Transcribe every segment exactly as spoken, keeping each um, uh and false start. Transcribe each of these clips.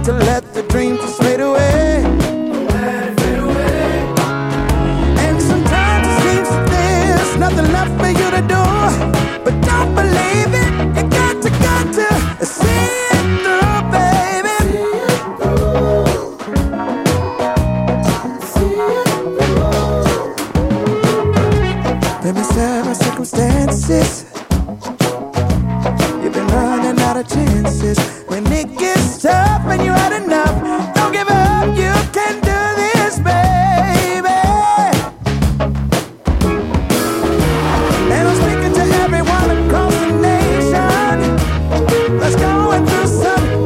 to let the dream just fade away. And sometimes it seems that there's nothing left for you to do. But don't believe it, you got to, got to see it through, baby. See it through. Let me share my circumstances. You've been running out of chances. When it gets tough and you had enough, don't give up, you can do this, baby. And I'm speaking to everyone across the nation that's going through some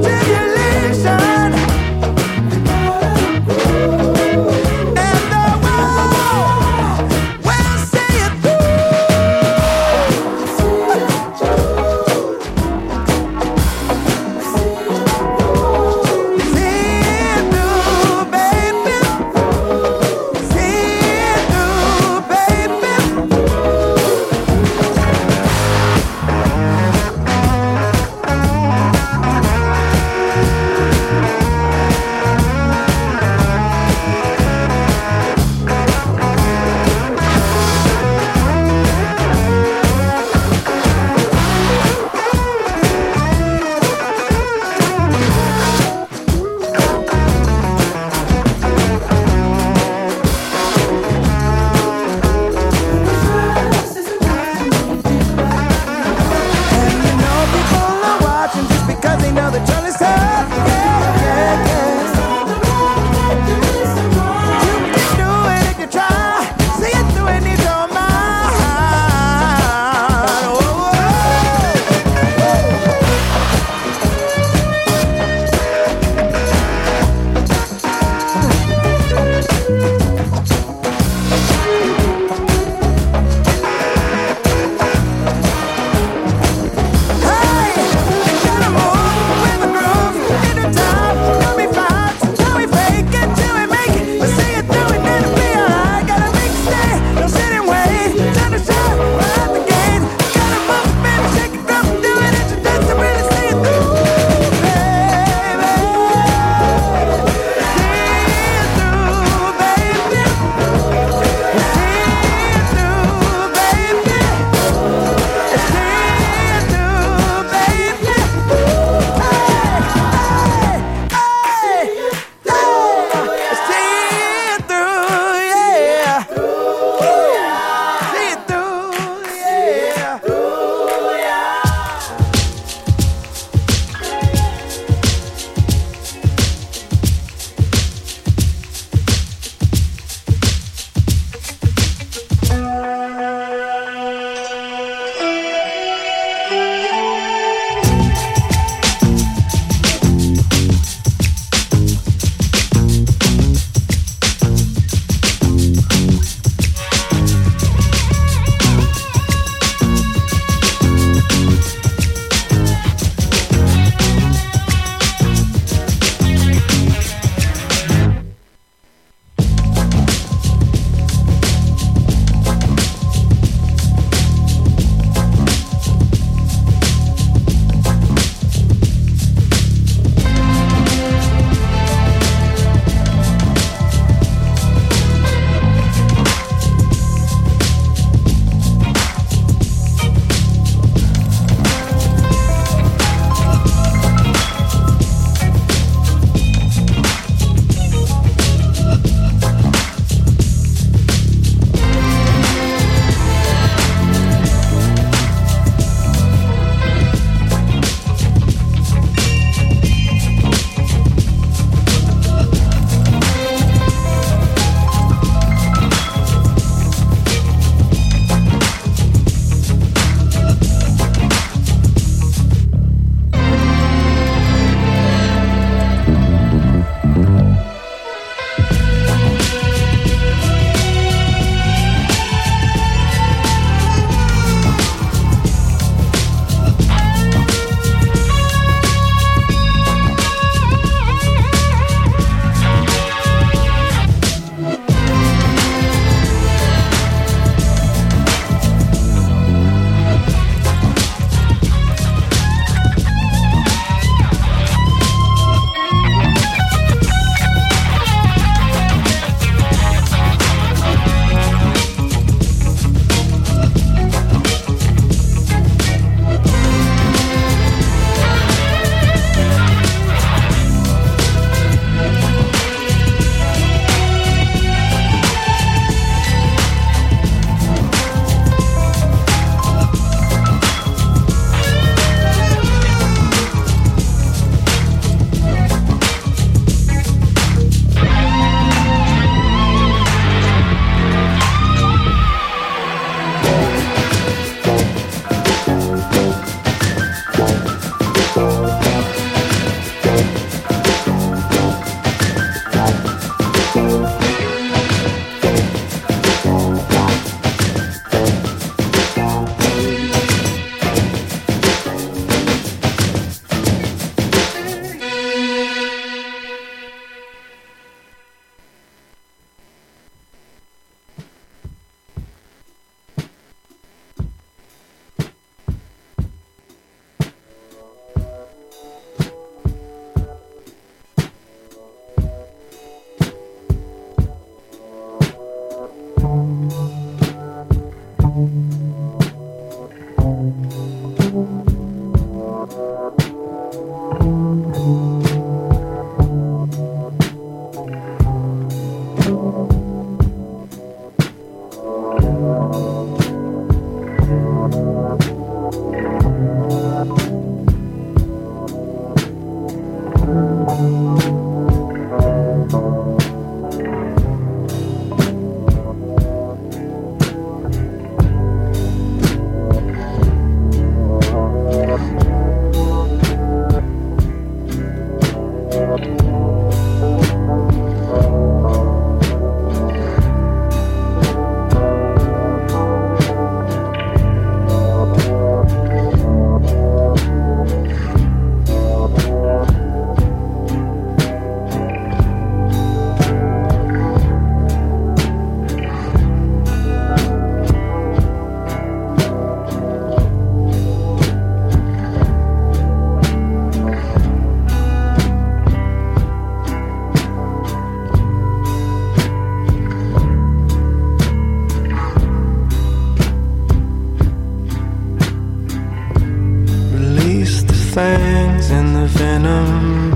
fangs and the venom.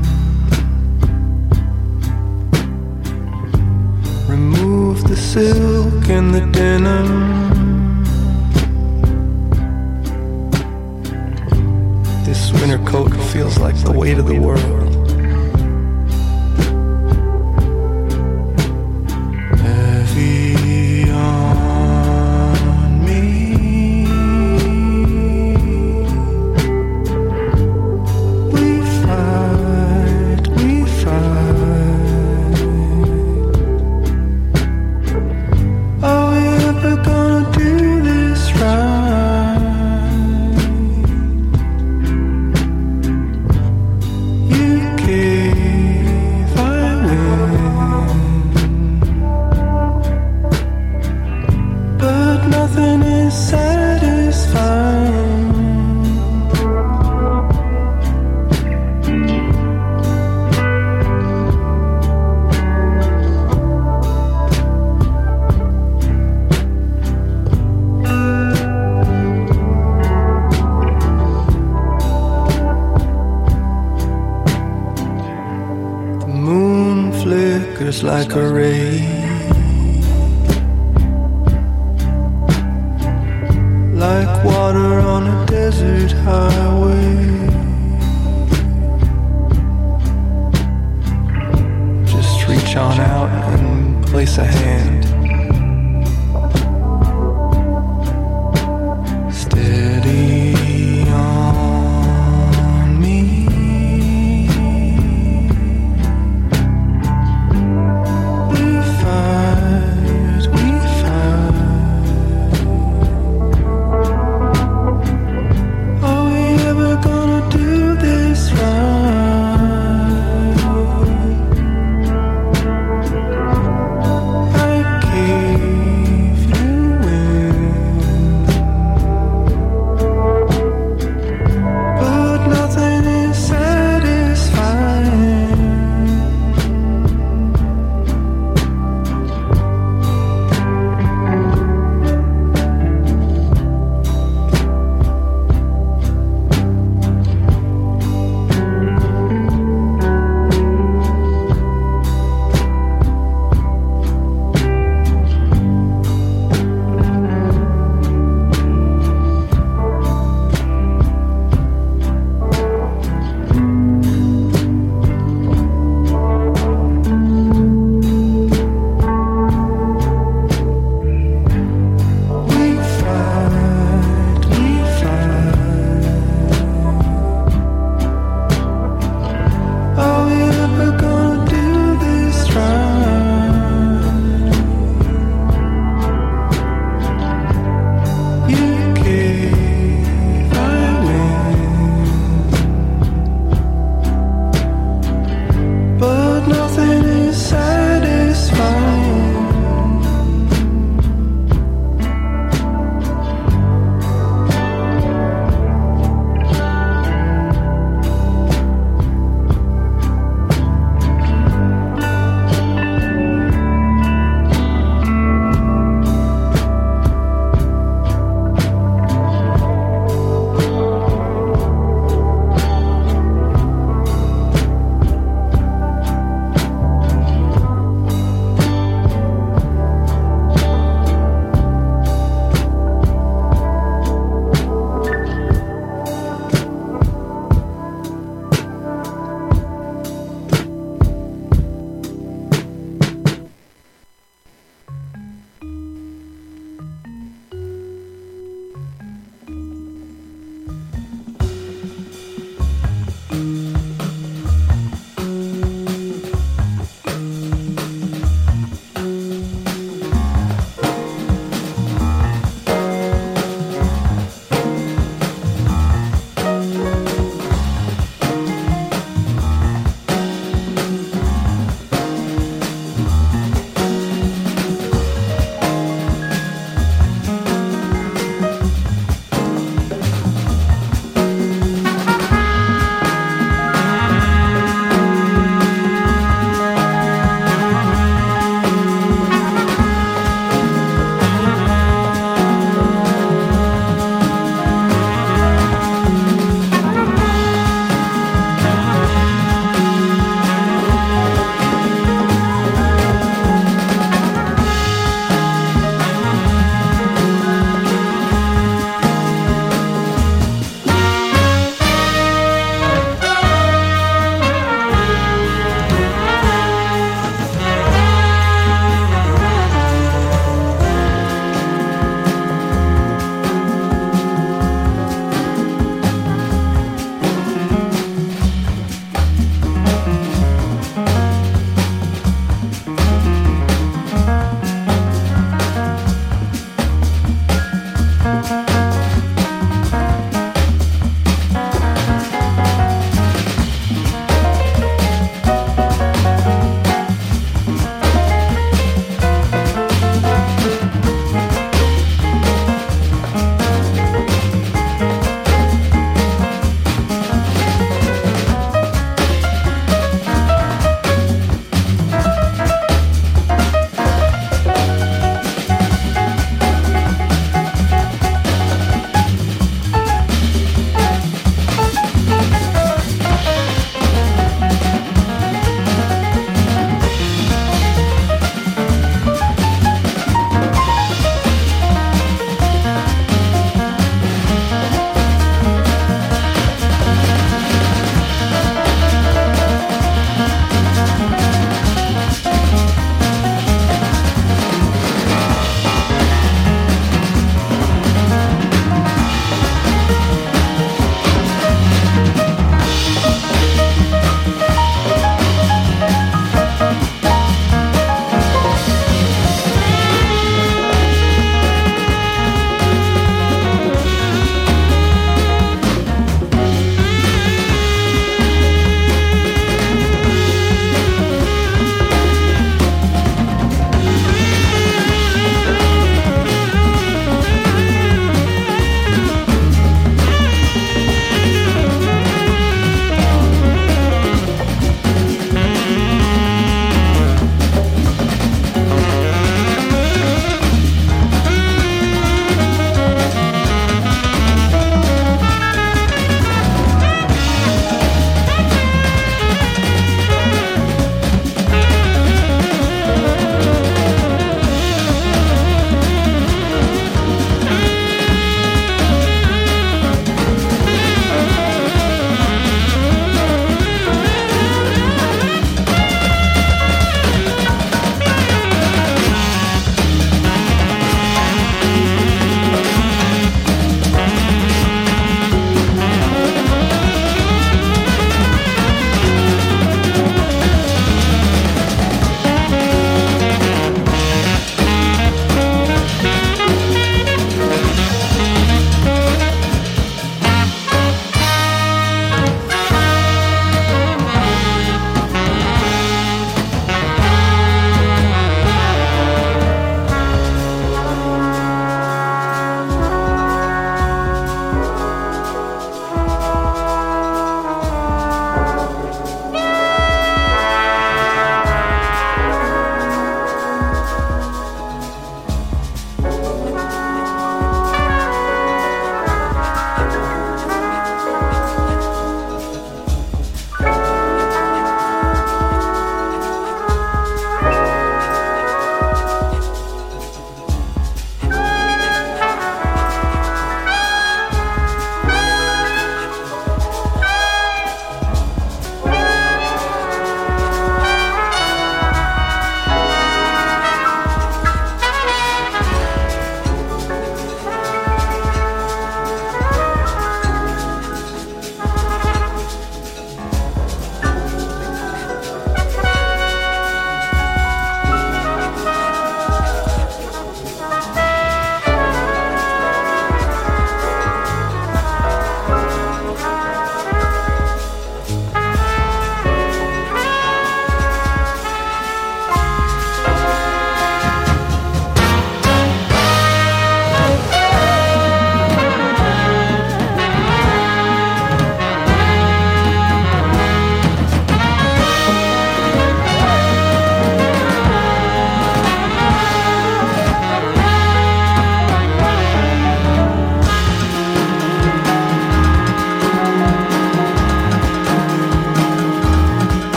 Remove the silk and the denim. This winter coat feels like the weight of the world. Heavy on me. We fight, we fight. Are we ever gonna do this right? You gave, I win. But nothing is satisfying. The moon flickers like a ray, like water on a desert highway. Just reach on out and place a hand. Steady on me. We fight, we fight. Are we ever gonna do this right? I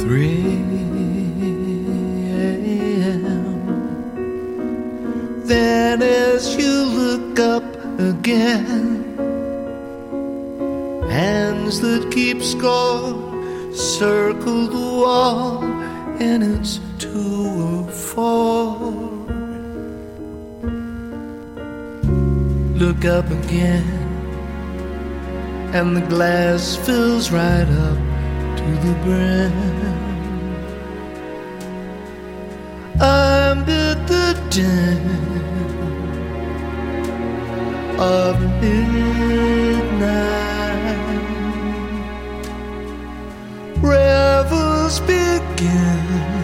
three a m Then as you look up again, hands that keep score circle the wall, and it's two or four. Look up again, and the glass fills right up to the brim. Amid the dim of midnight, revels begin.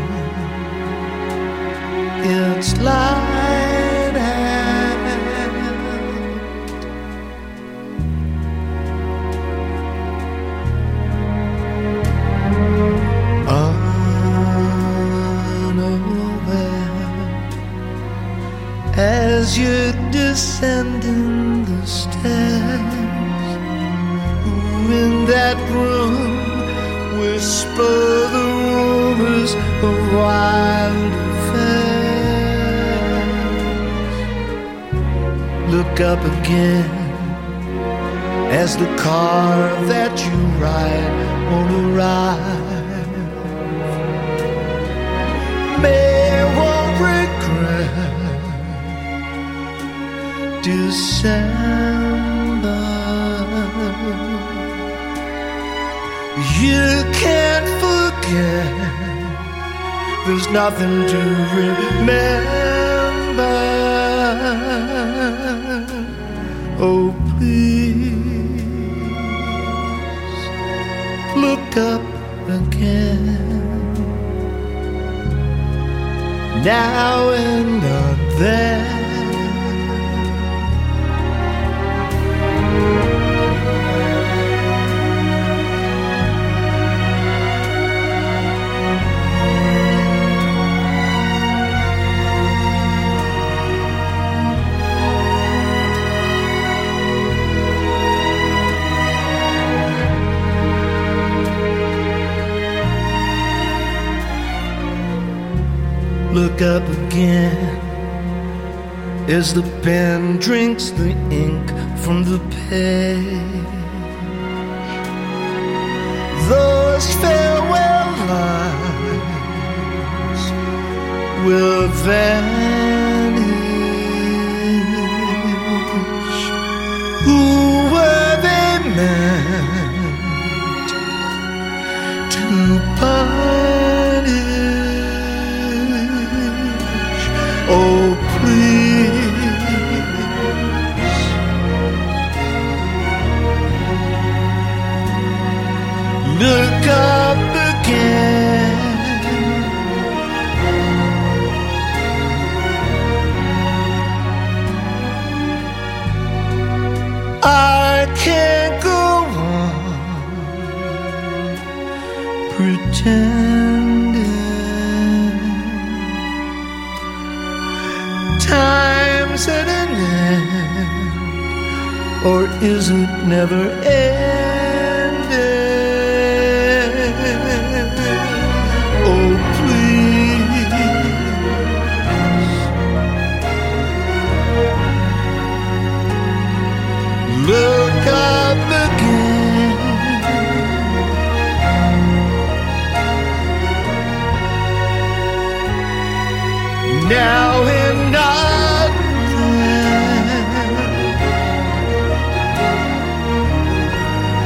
It's light out, unaware, as you're descending the stairs. In that room whisper the rumors of wild affairs. Look up again, as the car that you ride won't arrive. May won't regret December. You can't forget, there's nothing to remember. Oh, please look up again, now and not then. Look up again, as the pen drinks the ink from the page. Those farewell lines will vanish. Who were they meant to punish? Oh, please look up again, I can't go on pretending time's at an end, or is it never ending? Oh, please look up again, now and not then.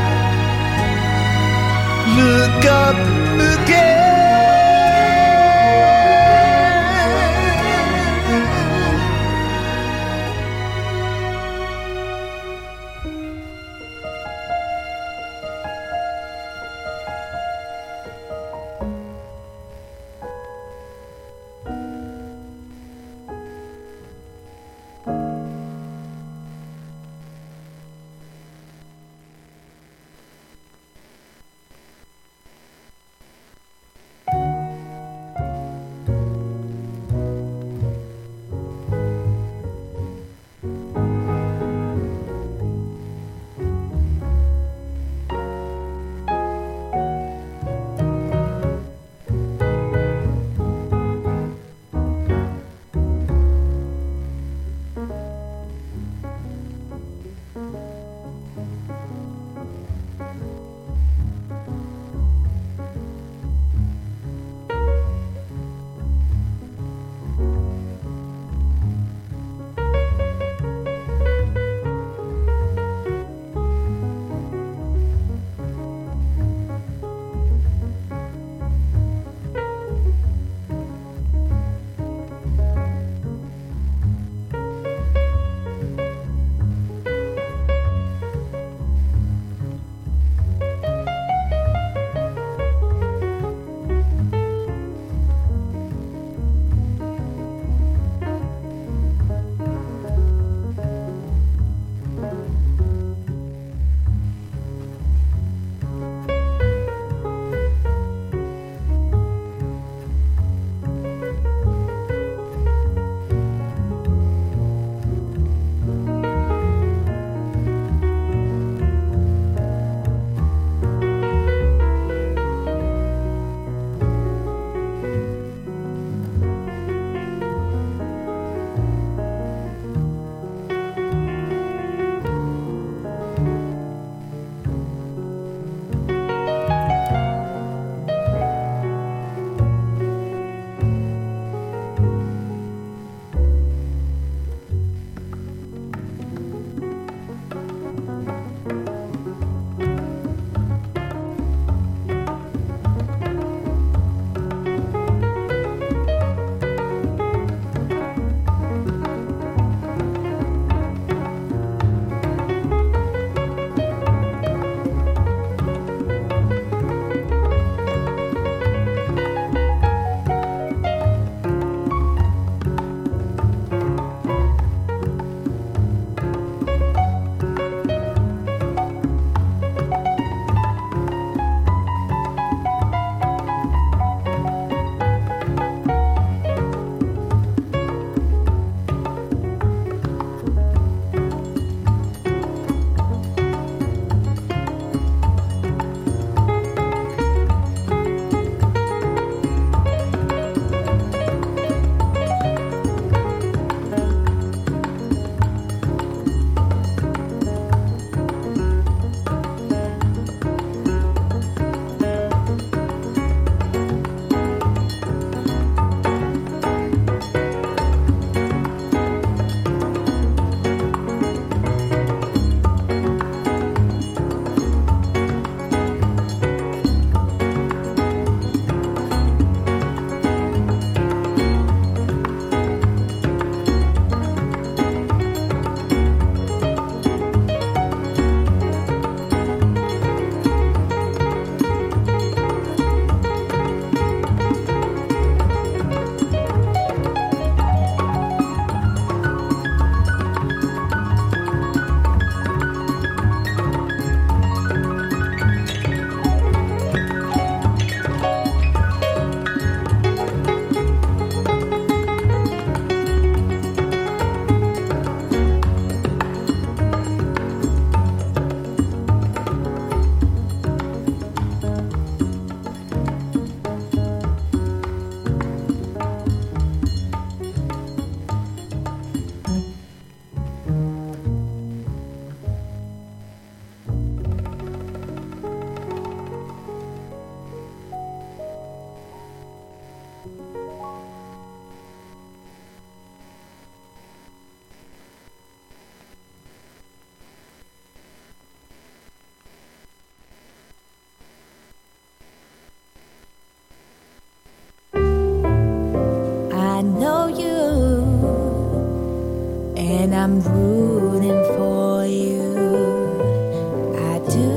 when I'm rooting for you. I do.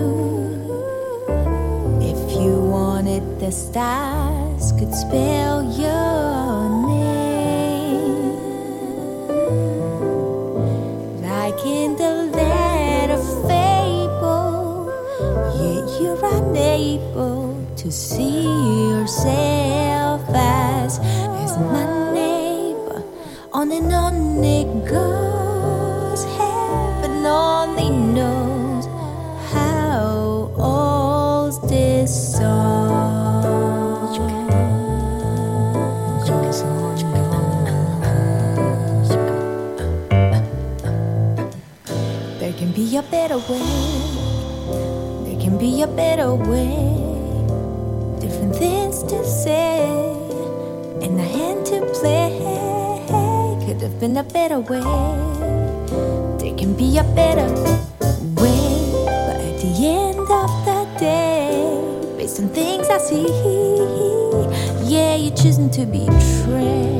If you wanted, the stars could spell your name like in the land of fable. Yet you're unable to see yourself as as my neighbor. On and on it goes. Heaven only knows how old this song. There can be a better way. There can be a better way. Different things to say and a hand to play. Could have been a better way. There can be a better way. But at the end of the day, based on things I see, yeah, you're choosing to betray.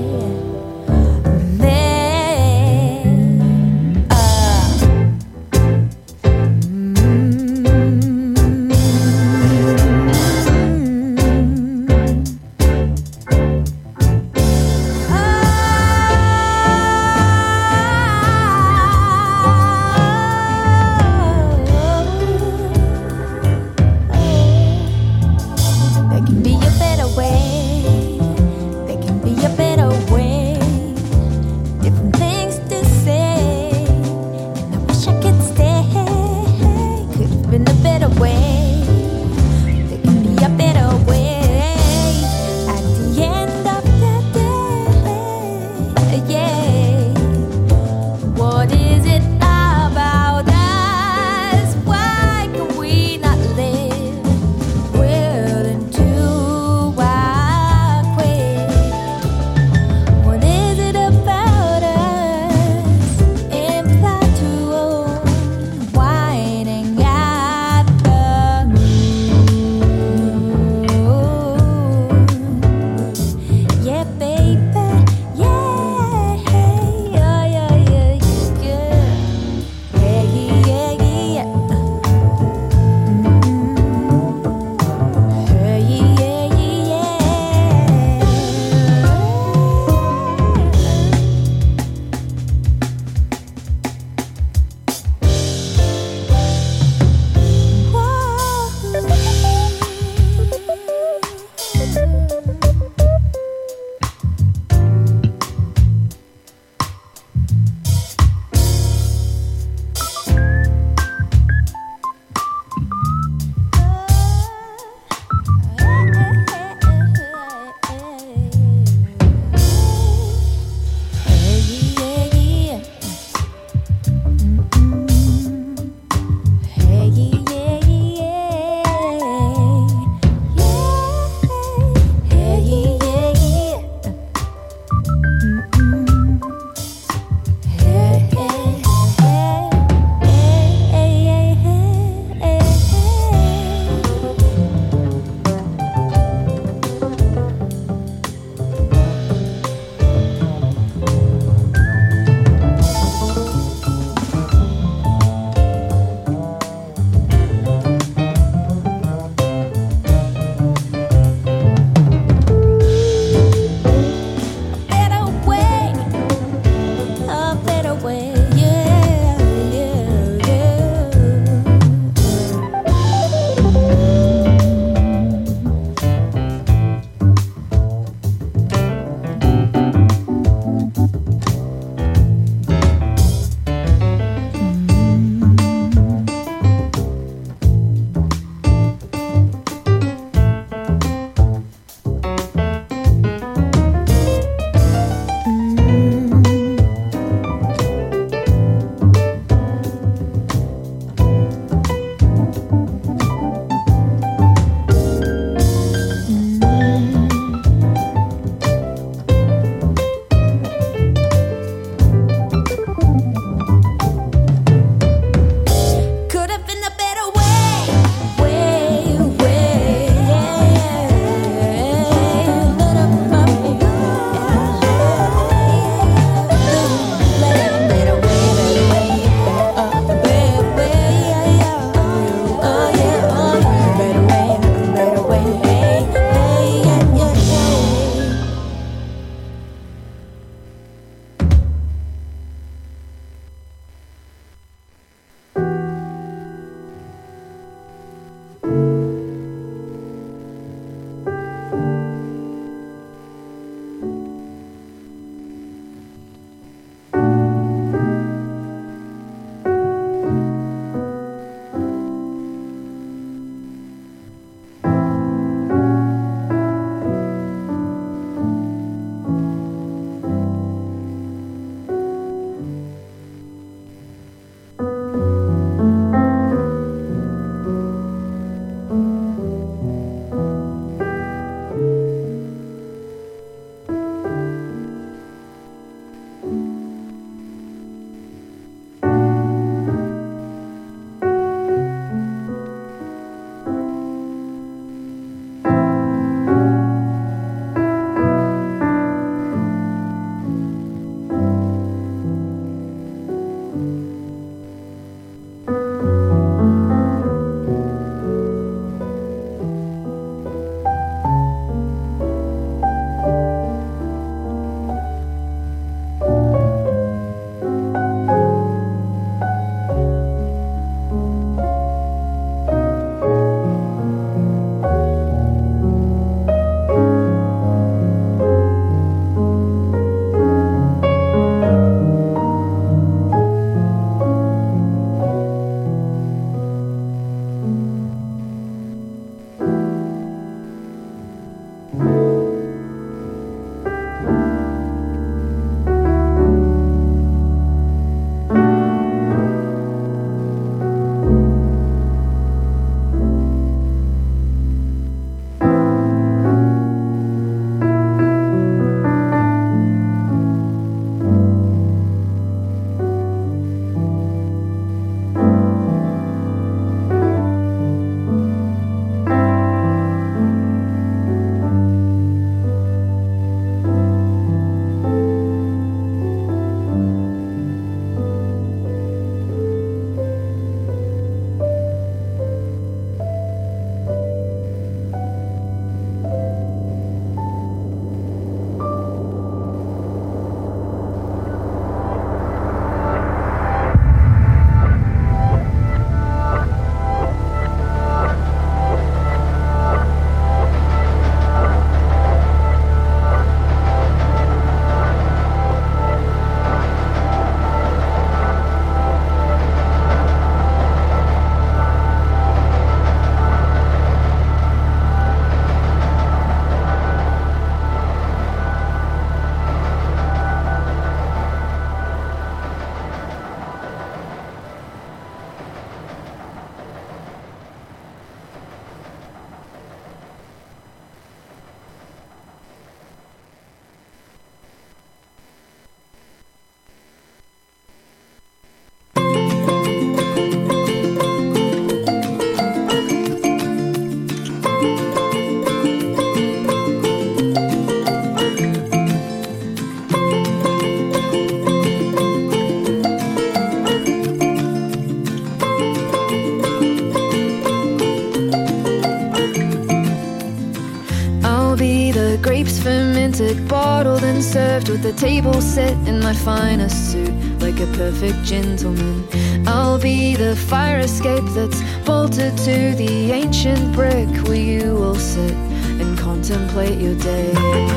grapes fermented, bottled and served with the table set in my finest suit, like a perfect gentleman. I'll be the fire escape that's bolted to the ancient brick where you will sit and contemplate your day.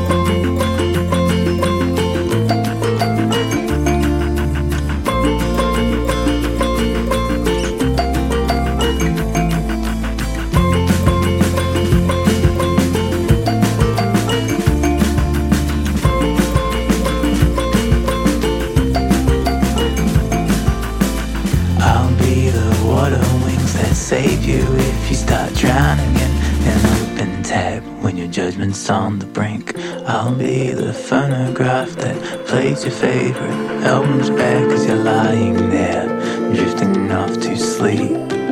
Save you if you start drowning in an open tab when your judgment's on the brink. I'll be the phonograph that plays your favorite albums back as you're lying there, drifting off to sleep.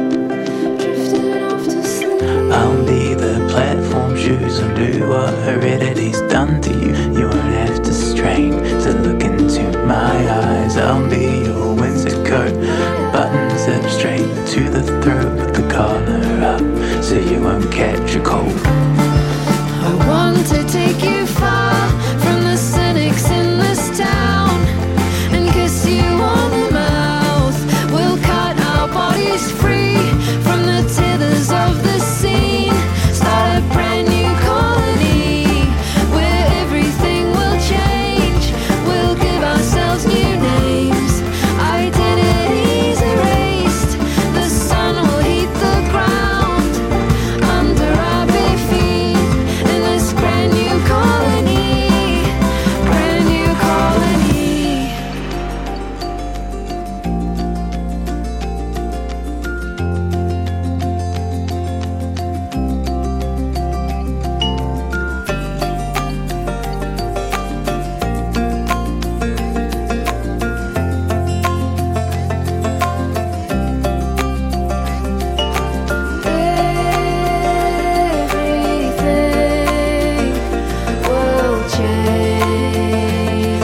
I'll be the platform shoes and do what heredity's done to you. You won't have to strain to look into my eyes. I'll be your Windsor coat, buttons up straight to the throat with the collar up, so you won't catch a cold. I want to take you far from the cynics in this town and kiss you on the mouth. We'll cut our bodies free from the tethers of the scene, start a brand new colony where everything will change. We'll give ourselves new names, identities erased. The sun will heat the ground under our bare feet in this brand new colony, brand new colony. Everything will change.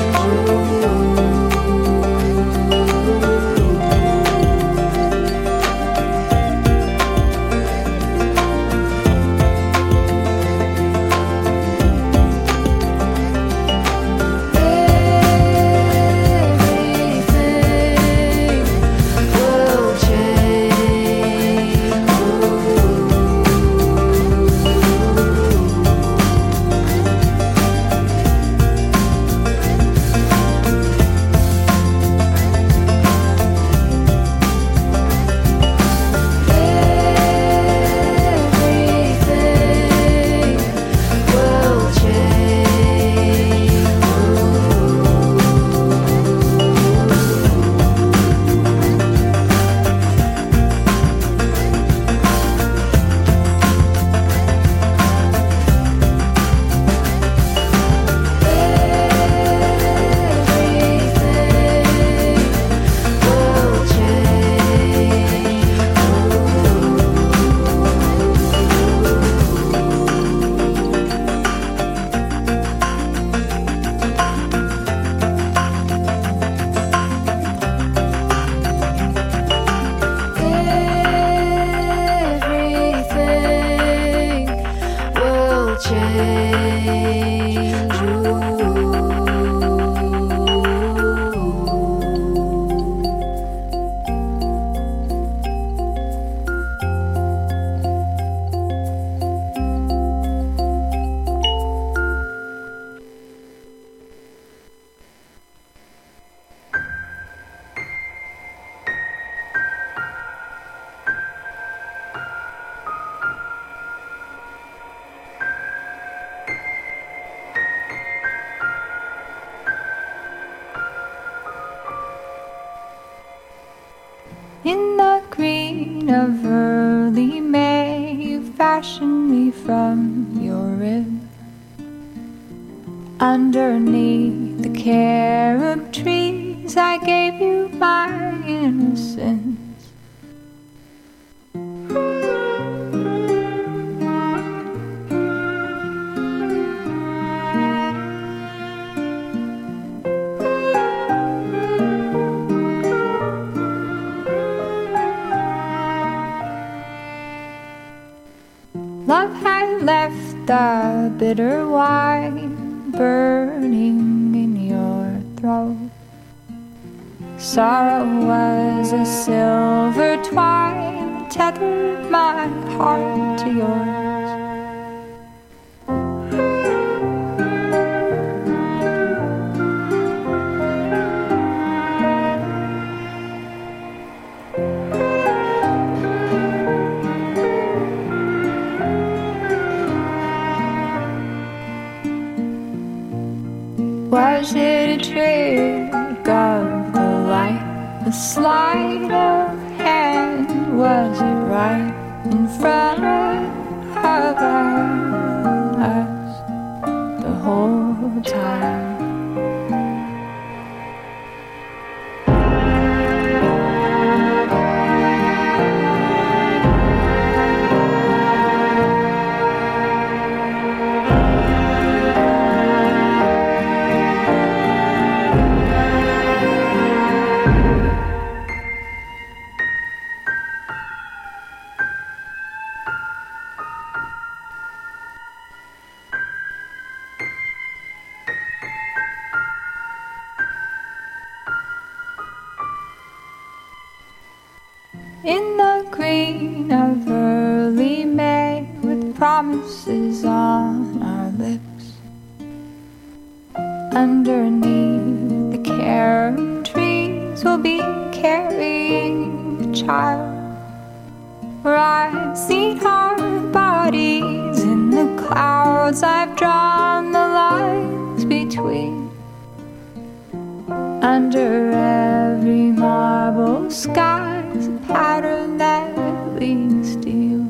Everything will In the green of early May, you fashioned me from your rib. Underneath the carob trees, I gave you my innocence. Love had left the bitter wine burning in your throat. Sorrow was a silver twine that tethered my heart to yours. Was it a trick of the light, a sleight of hand? Was it right in front of us the whole time? In the green of early May, with promises on our lips, underneath the care of trees, we'll be carrying the child. Where I've seen our bodies in the clouds, I've drawn the lines between. Under every marble sky's a pattern that leads to you.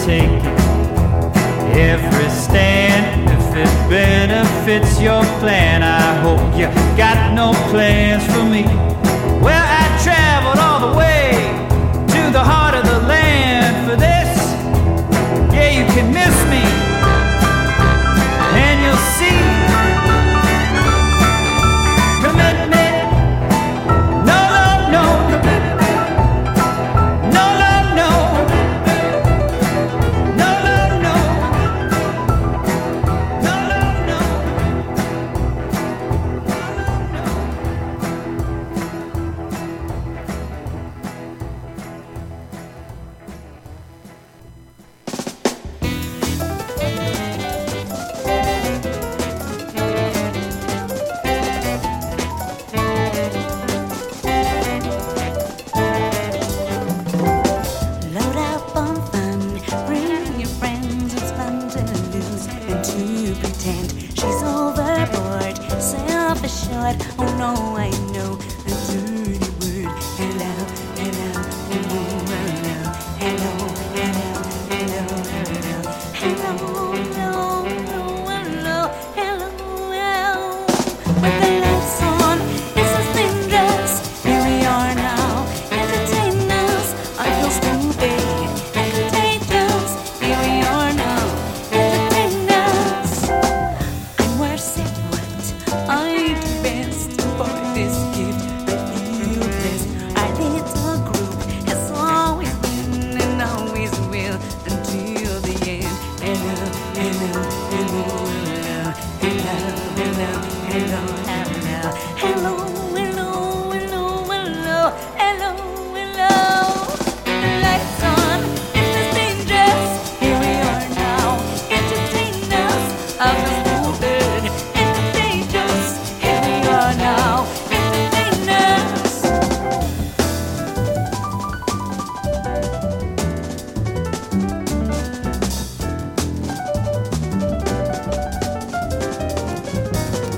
taking every stand. If it benefits your plan, I hope you got no plans for me. Well, I traveled all the way to the heart of the land for this. Yeah, you can miss me, and you'll see commitment. No, no, no. No, no, no. No, no, no. No, no, no. Load up on fun, bring your friends, it's fun to lose and to pretend she's overboard, self-assured. Oh no, I know a dirty word. Hello, hello, hello, hello, hello, hello, hello, hello, hello, hello, hello, hello. With the lights on, it's so dangerous. Here we are now, entertain us. I feel stupid and contagious. Here we are now, entertain us. I'm worse at what I do best. For this gift I feel blessed. Our little group has always been and always will until the end. Hello, hello, hello, hello, hello, hello, hello, hello, hello.